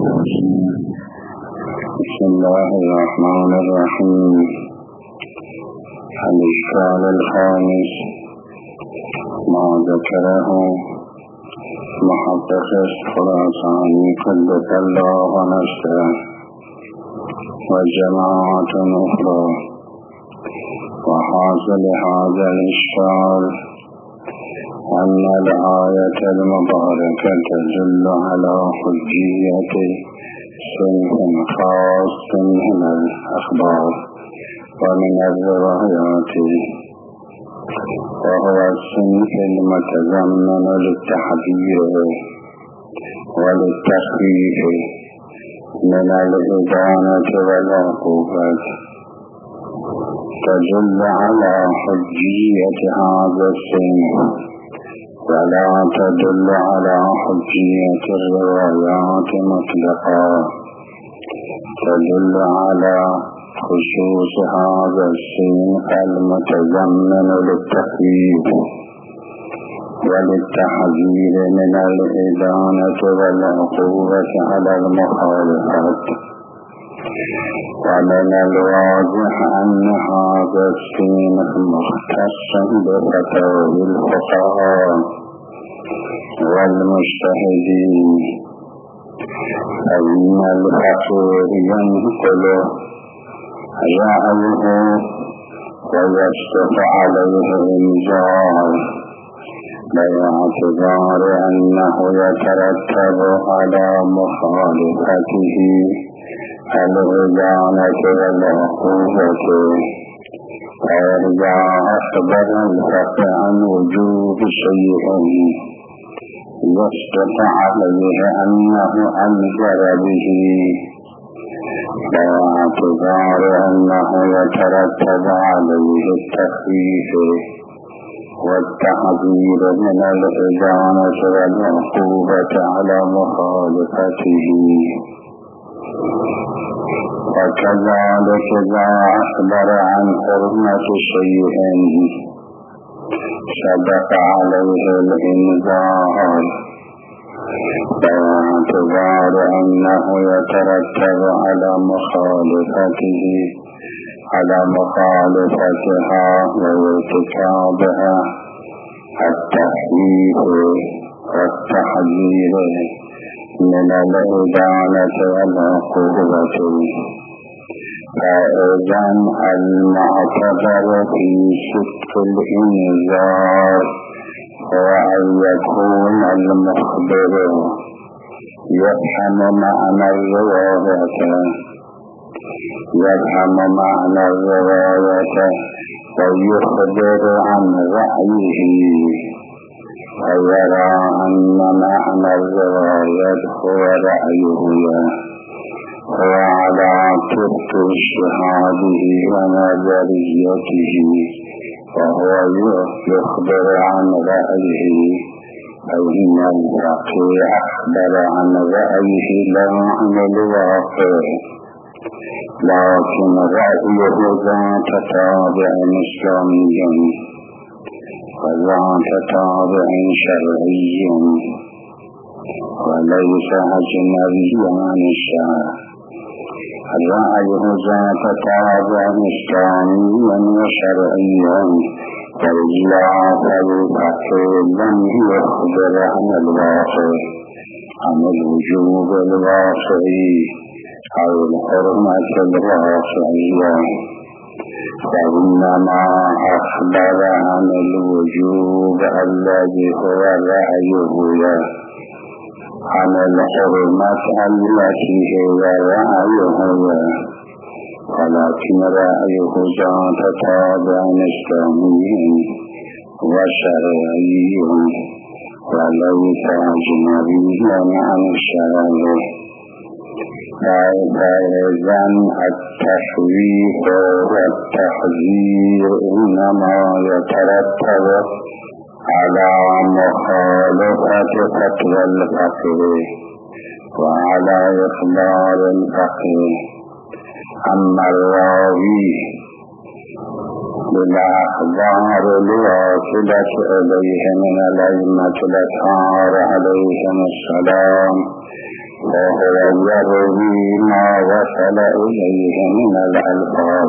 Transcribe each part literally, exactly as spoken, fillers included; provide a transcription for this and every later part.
بسم الله الرحمن الرحيم. الإشكال الخامس ما ذكره محقق الخراساني قدس الله نفسه وجماعة أخرى. وحاصل هذا الإشكال أن الآية المباركة تدل على حجية صنف خاص من الأخبار ومن الروايات، وهو الصنف المتضمن للتحذير وللتخفيف من الإدانة والعقوبة. تدل على حجية هذا الصنف ولا تدل على حجية الروايات مطلقا. تدل على خصوص هذا الصنف المتضمن للتخفيف وللتحذير من الإدانة والعقوبة على المخالفات. ومن الواضح أن هذا الصنف مختص بفتاوى الفقهاء والمجتهدين، فإن الفقيه ينقل رأيه ويشتف عليه إنزال باعتبار أنه يترتب على مخالفته الإدانة والعقوبة. فإذا أخبر الفقيه عن وجوب شيء يشتف عليه أنه أنذر به باعتبار أنه يترتب عليه التخفيف والتحذير من الإدانة والعقوبة على مخالفته. وكذلك إذا أخبر عن حرمة شيء سبق عليه الإنذار باعتبار أنه يترتب على مخالفته على مخالفتها وارتكابها التخفيف والتحذير من الإدانة والعقوبة. فإذا المعتبر في صدق الإنذار هو أن يكون المخبر يفهم معنى الرواية يفهم معنى الرواية ويخبر عن رأيه، ويرى أن معنى الرواية هو رأيه هو على طرق اجتهاده ونظريته، وهو يخبر عن رأيه. فإن الفقيه أخبر عن رأيه لا عن الواقع، لكن رأيه ذات تابع إسلامي وذات تابع شرعي وليس أجنبيا عن الشرع. رأيه ذات تابع إسلامي وشرعي، فإلا فالفقيه لم يخبر عن الواقع عن الوجوب الواقعي أو الحرمة الواقعية، فإنما أخبر عن الوجوب الذي هو رأيه عن الحرمة التي هي رأيه، ولكن رأيه ذات تابع إسلامي وشرعي وليس أجنبيا عن الشرع. فإذا التخويف والتحذير إنما يترتب على مخالفة فتوى الفقيه وعلى إخبار الفقيه. أما الراوي بالأخبار الواصلة إليه من الأئمة الأطهار عليهم السلام وهو يروي ما وصل إليه من الألفاظ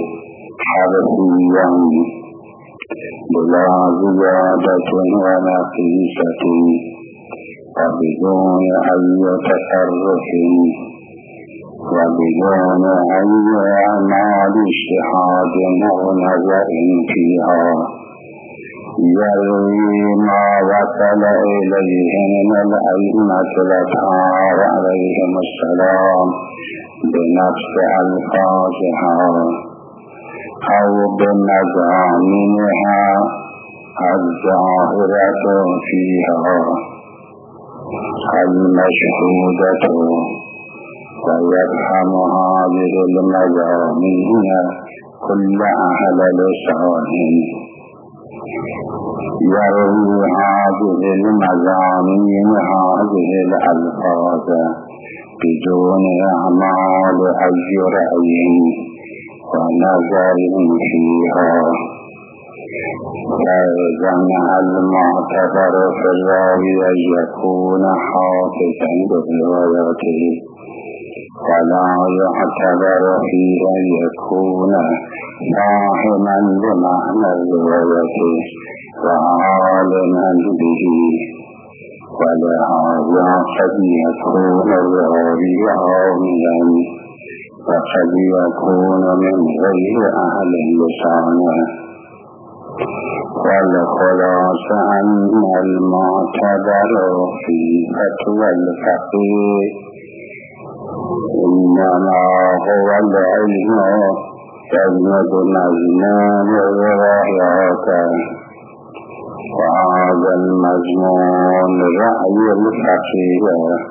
حرفيا بلا زيادة ونقيسة وبدون أي تصرف وبدون أي أعمال اجتهاد أو نظر فيها يروي ما وصل إليه من الأئمة الأطهار عليهم السلام بنفس ألفاظها أو بمضامينها الظاهرة فيها المشهودة ويفهم هذه المضامين كل أهل لسان يروي هذه المضامين هذه الألفاظ بدون أعمال أي رأي ونظر فيها فإذا المعتبر في الراوي أن يكون حافظا بروايته ولا يعتبر فيه أن يكون فاهما بمعنى الرواية وعالما به ولهذا قد يكون الراوي عاملا وقد يكون من غير أهل اللسان والخلاصة أن المعتبر في فتوى الفقيه إنما هو العلم يجمد مجنون الروايات وهذا المجنون رأي الفقيه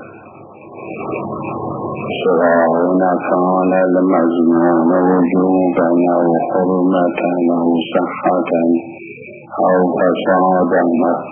سواء كان المجنون وجوبا أو حرمة أو صحة أو فسادا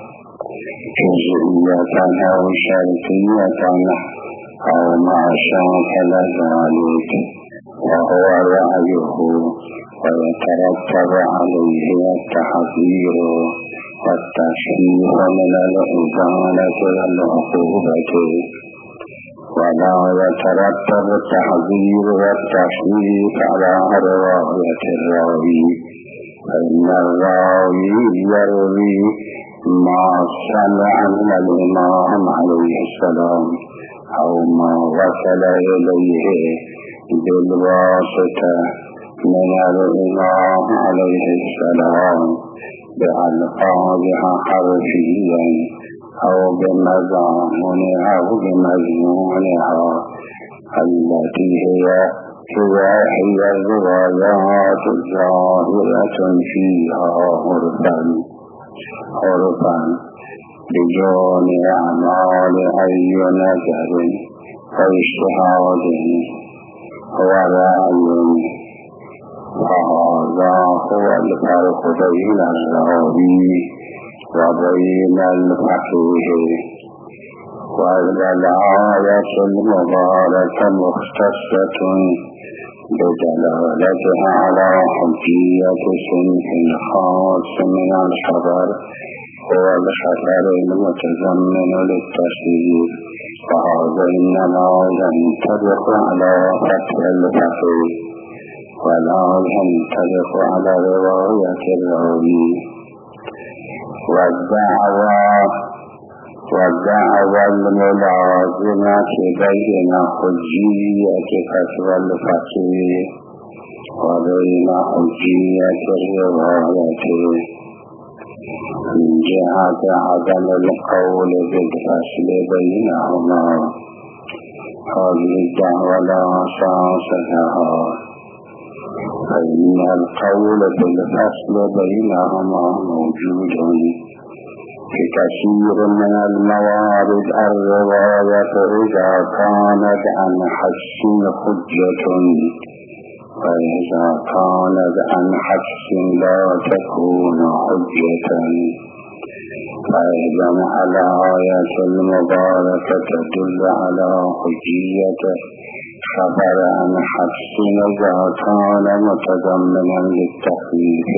جزئية أو شرطية أو ما شاكل ذلك وهو رأيه ويترتب عليه التحذير والتشريع من الإدانة والعقوبة ولا يترتب التحذير والتشريع على رواية الراوي فإن الراوي يروي ما سمع من الإمام عليه السلام أو ما وصل إليه بالواسطة من الإمام عليه السلام بألفاظها حرفيا أو بمضامينها أو بمضمونها التي هي هي الروايات الظاهرة فيها عرفا عرفا بدون أعمال أي نظر واجتهاد ورأي فهذا هو الفرق بين الراوي وبين الفقيه والآية المباركة مختصة بدلالتها على حجية صنف خاص من الخبر هو الخبر المتضمن للتصديق فهذا إنما ينطبق على فتح الفقيه ولا ينطبق على رواية الراوي والدعوة والدعوة الملازمة بين حجية فتوى الفقيه وبين حجية الرواية من جهة عدم القول بالفصل بينهما هذه الدعوة لا أساس لها فإن القول بالفصل بينهما موجود في كثير من الموارد الرواية إذا كانت عن حس حجة وإذا كانت عن حس لا تكون حجة فإذا الآية المباركة تدل على حجية خبر عن حس إذا كان متضمنا للتخفيف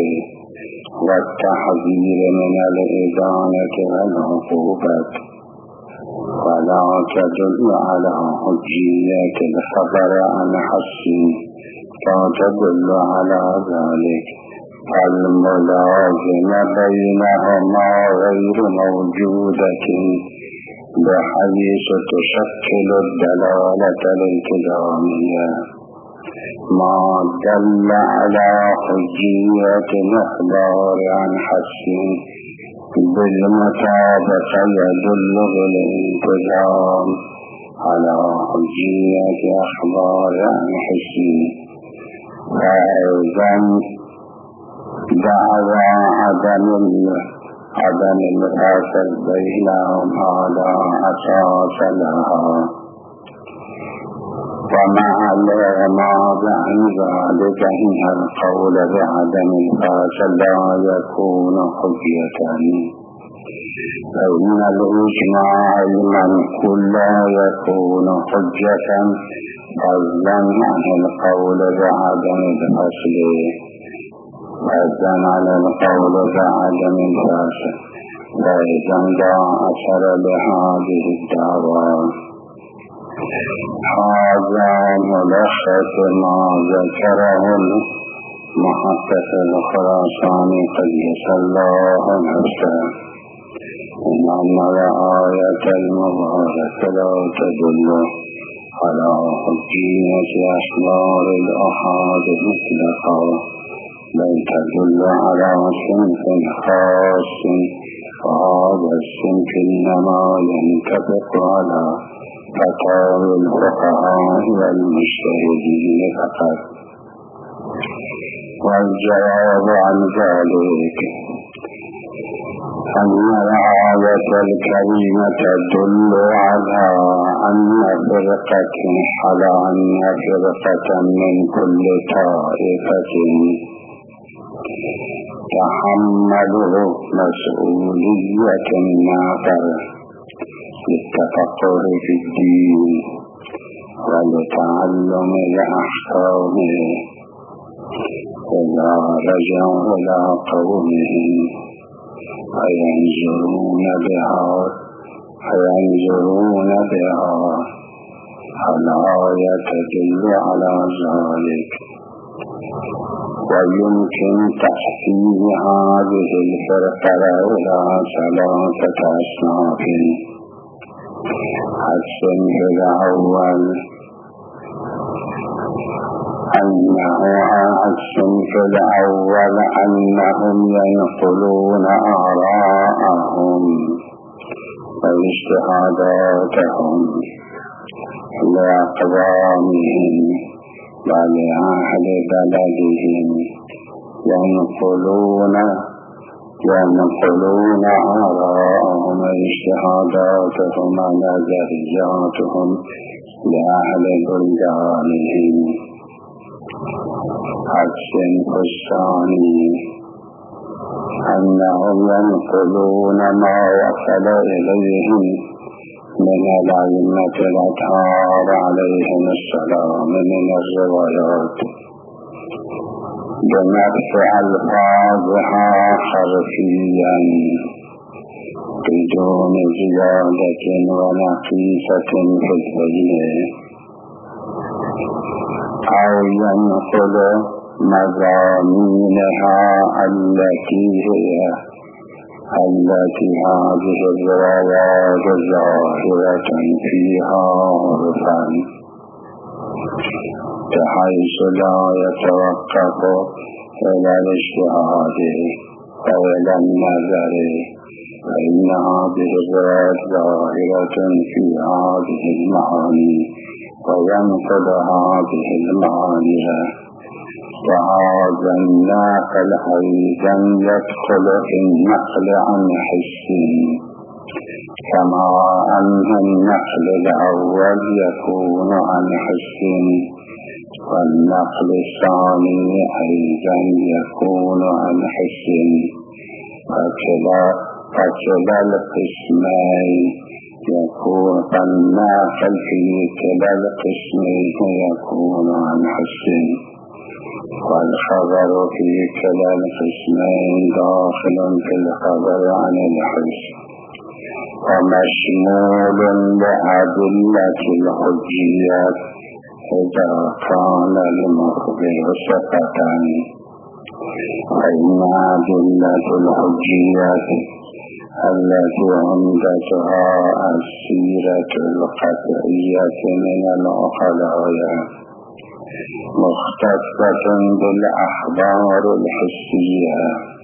والتحذير من الإدانة والعقوبة ولا تدل على حجية الخبر عن حس فتدل على ذلك الملازم بينهما غير موجودة بحيث تشكل الدلالة الالتزامية ما دل على حجية الإخبار عن حس بالمطابقة يدل بالالتزام على حجية أخبار عن حس فإذا دعوى عدم عدم الفاصل بينهما لا أساس لها ومع الإغماض عن ذلك إن القول بعدم الفاصل لا يكون حجة فإن الإجماع المنقول لا يكون حجة فضلا عن القول بعدم الفاصل فضلا عن القول بعدم الفاصل فإذا لا أثر لهذه الدعوى. هذا ملخص ما ذكره المحقق الخراساني قدس الله نفسه إن الآية المباركة لا تدل على حجية أخبار الآحاد مطلقا بل تدل على صنف خاص وهذا الصنف إنما ينطبق على فتاوى الفقهاء والمجتهدين فقط. والجواب عن ذلك أن الآية الكريمة تدل على أن فرقة على أن فرقة من كل طائفة تحمله مسؤولية الناظر للتفقه في الدين ولتعلم الأحكام إذا رجعوا إلى قومهم فينظرون بها فينظرون بها الآية تدل على ذلك. ويمكن تقسيم هذه الفرقة إلى ثلاثة أصناف. الصنف الأول أنه الصنف الأول أنهم ينقلون آراءهم واجتهاداتهم لأقوامهم ولأهل بلدهم ينقلون ينقلون آراءهم واجتهاداتهم ونظرياتهم لأهل بلدانهم. الصنف الثاني أنهم ينقلون ما وصل إليهم من الأئمة الأطهار عليهم السلام من الروايات بنفس ألفاظها حرفيا بدون زيادة ونقيصة في الفهم، أو ينقل مضامينها التي هي التي هذه الروايات ظاهرة فيها عرفا بحيث لا يتوقف إلى الاجتهاد وإلى النظر، فإن هذه الروايات ظاهرة في هذه المعاني وينقل هذه المعاني. وهذا الناقل أيضا يدخل في النقل عن حس، كما أن النقل الأول يكون عن حس والنقل الثاني أيضا يكون عن حس، فكلا فكلا القسمين يكون فالناقل في كلا القسمين يكون عن حس والخبر في كلا القسمين داخل في الخبر عن الحس. ومشمول لأدلة الحجيات إذا كان المخبر صفة، فإن أدلة الحجيات التي عمدتها السيرة القطعية من العقلاء مختصة بالأخبار الحسية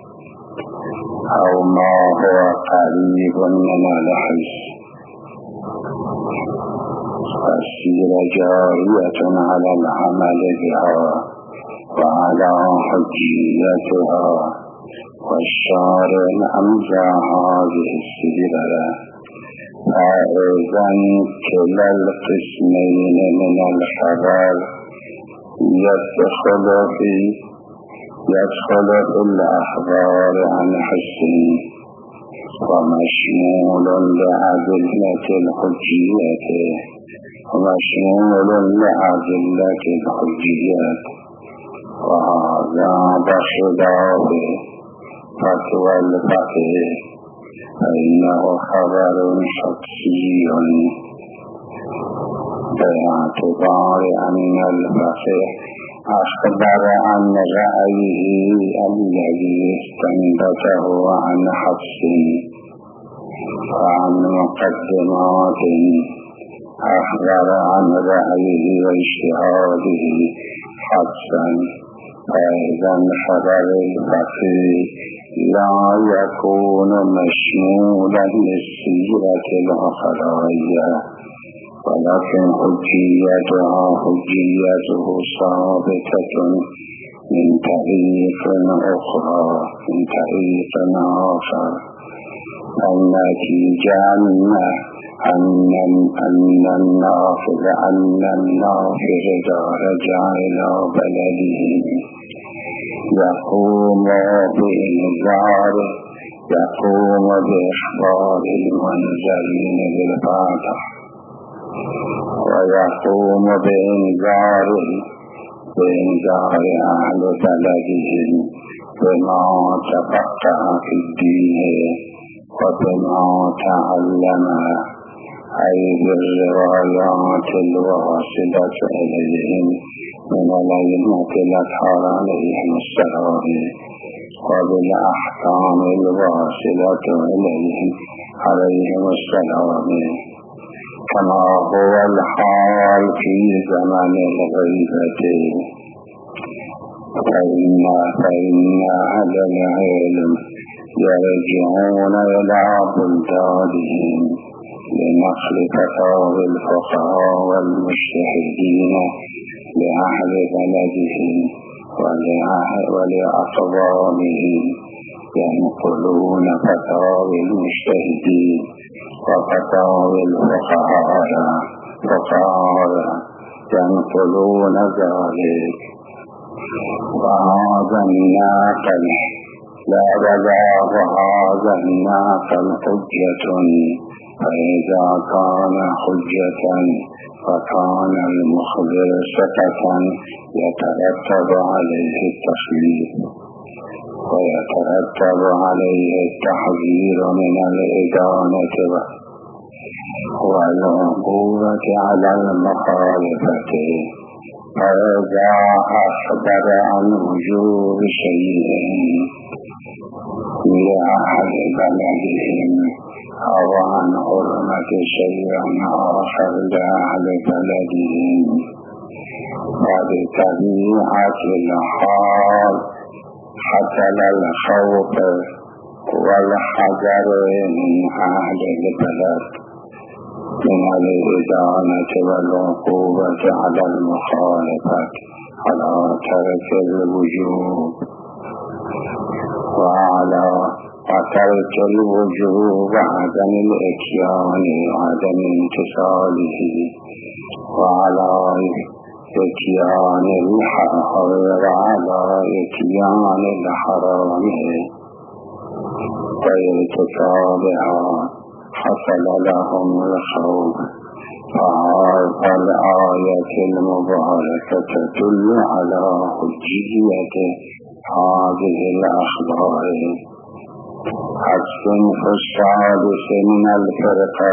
أو ما هو قريب من الحس، فالسيرة جارية على العمل بها وعلى حجيتها، والشارع أمزى هذه السيرة، فإذا كلا القسمين من الخبر يدخل في يدخل في الأخبار عن حسن، ومشمول لأدلة الحجية ومشمول لأدلة الحجيات، وهذا بخلاف فتوى الفقه، فإنه خبر شخصي باعتبار أن الفقه أخبر عن رأيه الذي استنبته عن حفص، وعن مقدمات أخبر عن رأيه واجتهاده حفصا، فإذا خبر الفقه لا يكون مشمولا للسيرة العقلائية، ولكن حجيتها حجيته ثابتة من طريق أخرى من طريق آخر. النتيجة أن أن النافذ أن النافذ إذا رجع إلى بلده يقوم بإنذار يقوم بإخبار المنزلين بالفاتح، ويقوم بإنذار بإنذار أهل بلدهم بما تفقه في الدين وبما تعلم، أي بالروايات الواصلة إليهم من الأئمة الأطهار عليهم السلام، وبالأحكام الواصلة إليهم عليهم السلام، كما هو الحال في زمن الغيبة. فإن فإن أهل العلم يرجعون إلى بلدانهم لنقل فتاوى الفقهاء والمجتهدين لأهل بلدهم ولأقوامهم، ينقلون فتاوى المجتهدين وفتاوى الفقهاء ينقلون ذلك، وهذا الناقل لا بلاغ هذا الناقل حجة، فإذا كان حجة فكان المخبر ثقة يترتب عليه التخليف، ويترتب عليه التحذير من الإدانة والعقوبة على المخالفة. فإذا أخبر عن وجوب شيء لأهل بلدهم أو عن حرمة شيء آخر لأهل بلدهم، وبطبيعة الحال حصل الخوف والحذر من أهل البلد من الإدانة والعقوبة على المخالفة على ترك الوجوب وعلى ترك الوجوب عدم الإتيان وعدم امتثاله، وعلى إتيان الحرام وعلى إتيان الحرام وارتكابها حصل لهم الخوف. فهذه الآية المباركة تدل على حجية هذه الأخبار، الصنف السادس من الفرقة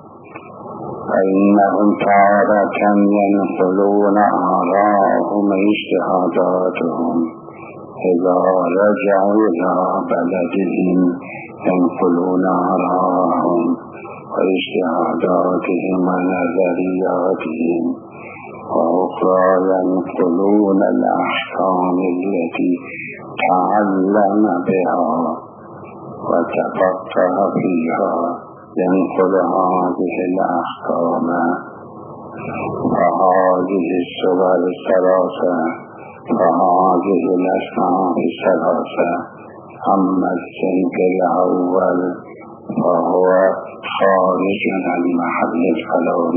فإنهم تارة ينقلون آراءهم اجتهاداتهم إذا رجعوا إلى بلدهم ينقلون آراءهم واجتهاداتهم ونظرياتهم، وأخرى ينقلون الأحكام التي تعلم بها وتفقه فيها ينقل هذه الأحكام. فهذه الصور الثلاثة فهذه الأسماء الثلاثة. أما الصنف الأول فهو خارج عن محل الكلام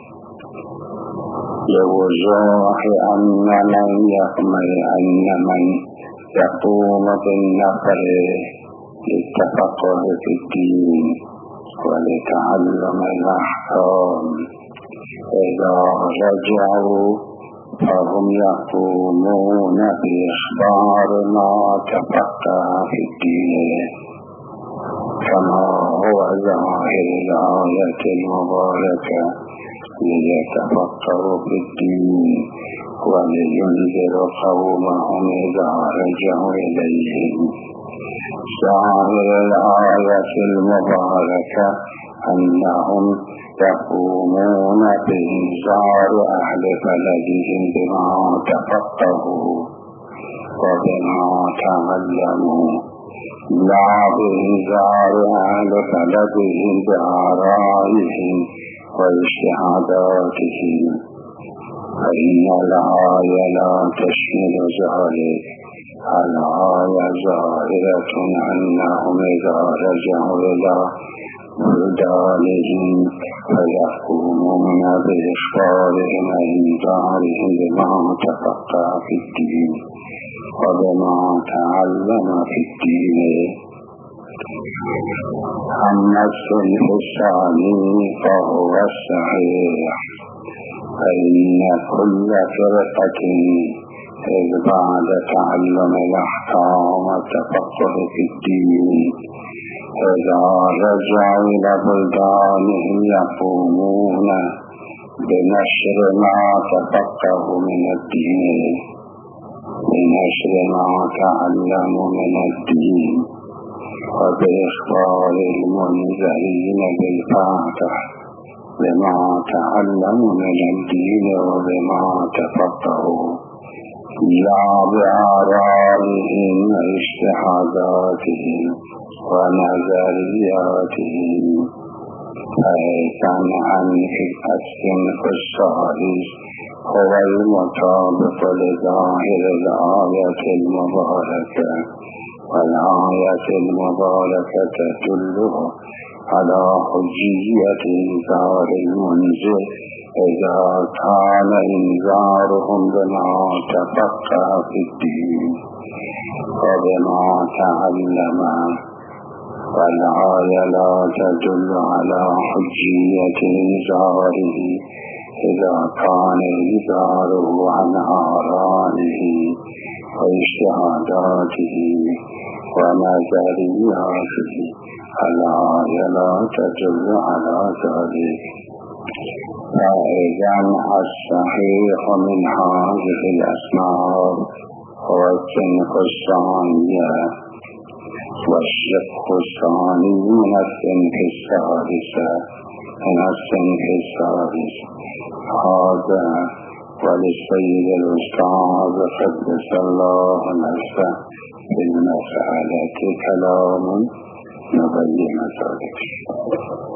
لوضوح أن من يقمل أن من يقوم بالنقل للتفقه في الدين ولتعلم الأحكام إذا رجعوا فهم يقومون بإخبار ما تفقه في الدين، كما هو ظاهر الآية المباركة: ليتفقهوا في الدين ولينذروا قومهم إذا رجعوا إليهم. ظاهر الآية المباركة أنهم يقومون بإنذار أهل بلدهم بما تفقهوا وبما تعلموا، لا بإنذار أهل بلدهم بآرائهم واجتهاداتهم، فإن الآية لا تشمل ذلك. الآية ظاهرة أنهم إذا رجعوا إلى بلدانهم فيقومون بإخبارهم وإنذارهم بما تفقه في الدين وبما تعلم في الدين. أما الصنف الثاني فهو الصحيح، فإن كل فرقة إذ بعد تعلم الأحكام والتفقه في الدين إذا رجعوا إلى بلدانهم يقومون بنشر ما تفقهوا من الدين بنشر ما تعلموا من الدين وبإخبار المنذرين بالفاتح بما تعلموا من الدين وبما تفقهوا، لا بآرائهم واجتهاداتهم ونظرياتهم. فإذا عن الصنف الثالث هو المطابق لظاهر الآية المباركة، والآية المباركة تدل على حجية إنذار المنذر إذا كان إنذارهم بما تفقه في الدين وبما تعلم، والآية لا تدل على حجية إنذاره إذا كان إنذاره عن آرائه واجتهاداته ونظرياته. الآية لا تدل على ذلك. فإذا الصحيح من هذه الأسماء هو الصنف الثاني، والشق الثاني من الصنف الثالث من الصنف الثالث. هذا وللسيد الأستاذ قدس الله نفسه في المسألة كلام نبين ذلك.